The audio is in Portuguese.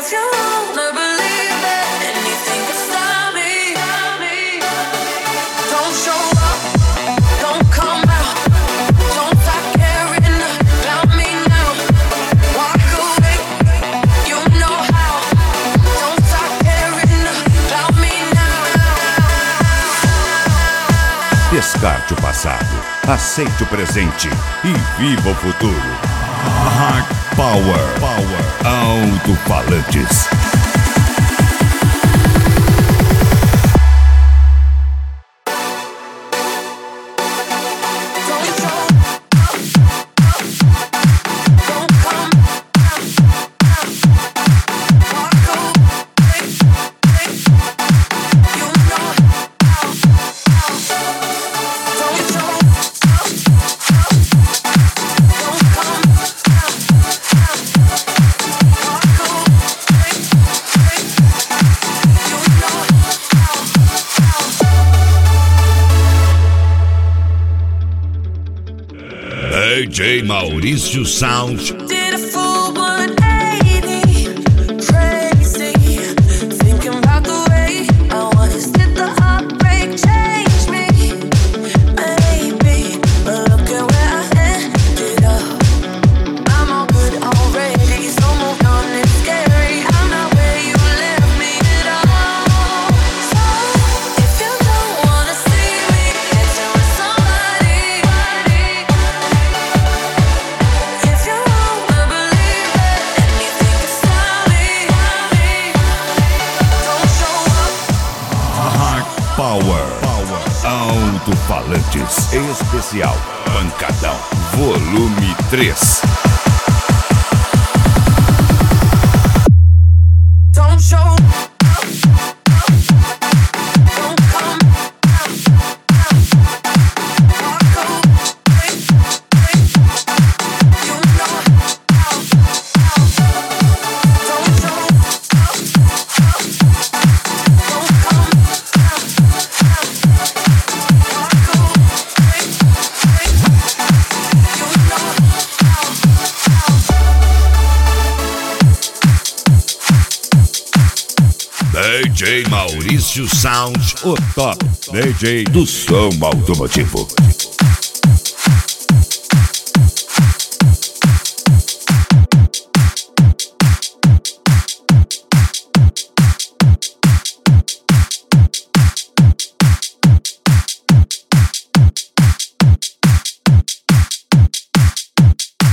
Descarte o passado, aceite o presente e viva o futuro. Rock Power. Alto-falantes. DJ Maurício Sound. Power. Alto-falantes especial Pancadão Volume 3. Don't show. DJ Maurício Sound, o top DJ do som automotivo.